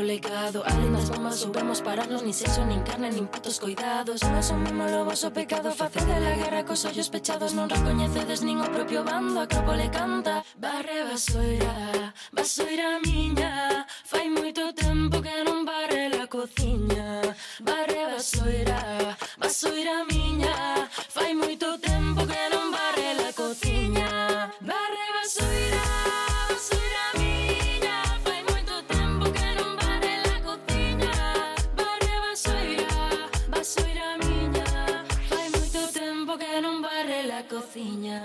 complicado. Além das bombas soubemos pararnos, nin sexo, nin carne, nin putos coidados. Non asumimos o vosso pecado, facedes a guerra cos ollos pechados. Non recoñecedes nin o propio bando, a Acrópole canta. Barre vasoira miña, fai moito tempo que non barre la cociña. Barre vasoira miña, fai moito tempo que non barre la cociña. Barre vasoira miña, fai moito tempo que non barre la cociña. Barre vasoira miña, fai moito tempo que non barre la cociña.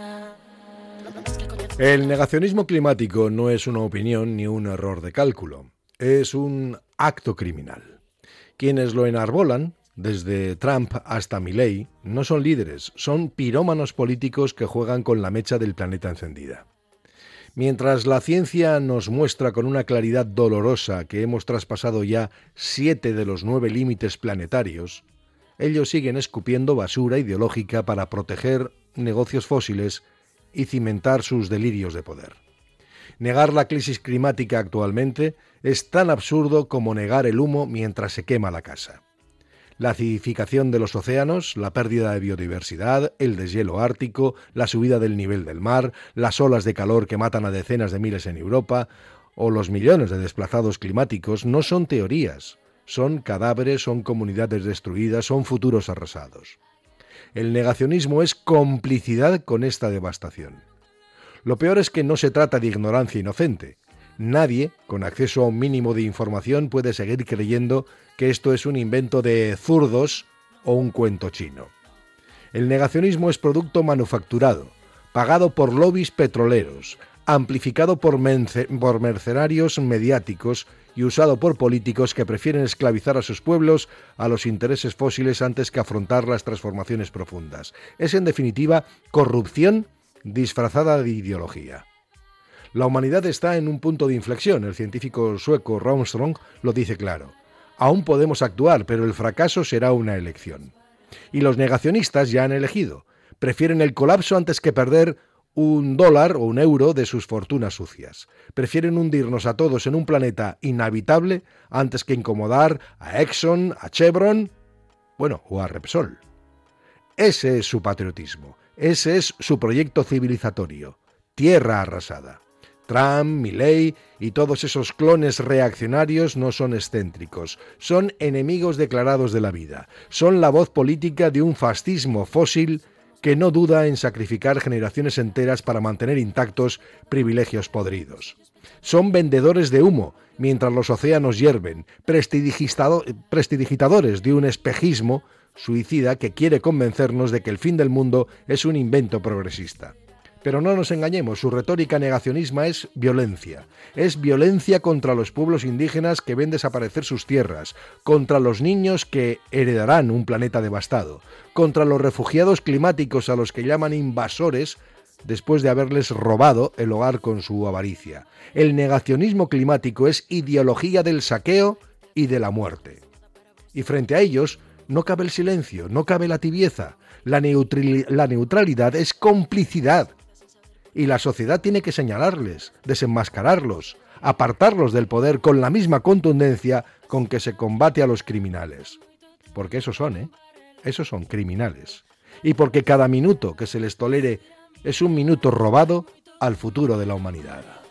El negacionismo climático no es una opinión ni un error de cálculo, es un acto criminal. Quienes lo enarbolan, desde Trump hasta Milei, no son líderes, son pirómanos políticos que juegan con la mecha del planeta encendida. Mientras la ciencia nos muestra con una claridad dolorosa que hemos traspasado ya 7 de los 9 límites planetarios, ellos siguen escupiendo basura ideológica para proteger negocios fósiles y cimentar sus delirios de poder. Negar la crisis climática actualmente es tan absurdo como negar el humo mientras se quema la casa. La acidificación de los océanos, la pérdida de biodiversidad, el deshielo ártico, la subida del nivel del mar, las olas de calor que matan a decenas de miles en Europa o los millones de desplazados climáticos no son teorías, son cadáveres, son comunidades destruidas, son futuros arrasados. El negacionismo es complicidad con esta devastación. Lo peor es que no se trata de ignorancia inocente. Nadie, con acceso a un mínimo de información, puede seguir creyendo que esto es un invento de zurdos o un cuento chino. El negacionismo es producto manufacturado, pagado por lobbies petroleros, amplificado por mercenarios mediáticos y usado por políticos que prefieren esclavizar a sus pueblos a los intereses fósiles antes que afrontar las transformaciones profundas. Es, en definitiva, corrupción disfrazada de ideología. La humanidad está en un punto de inflexión. El científico sueco Armstrong lo dice claro. Aún podemos actuar, pero el fracaso será una elección. Y los negacionistas ya han elegido. Prefieren el colapso antes que perder $1 o €1 de sus fortunas sucias. Prefieren hundirnos a todos en un planeta inhabitable antes que incomodar a Exxon, a Chevron, o a Repsol. Ese es su patriotismo, ese es su proyecto civilizatorio. Tierra arrasada. Trump, Milei y todos esos clones reaccionarios no son excéntricos, son enemigos declarados de la vida, son la voz política de un fascismo fósil que no duda en sacrificar generaciones enteras para mantener intactos privilegios podridos. Son vendedores de humo, mientras los océanos hierven, prestidigitadores de un espejismo suicida que quiere convencernos de que el fin del mundo es un invento progresista. Pero no nos engañemos, su retórica negacionismo es violencia contra los pueblos indígenas que ven desaparecer sus tierras, contra los niños que heredarán un planeta devastado, contra los refugiados climáticos a los que llaman invasores después de haberles robado el hogar con su avaricia. El negacionismo climático es ideología del saqueo y de la muerte. Y frente a ellos no cabe el silencio, no cabe la tibieza, la neutralidad es complicidad. Y la sociedad tiene que señalarles, desenmascararlos, apartarlos del poder con la misma contundencia con que se combate a los criminales. Porque esos son criminales. Y porque cada minuto que se les tolere es un minuto robado al futuro de la humanidad.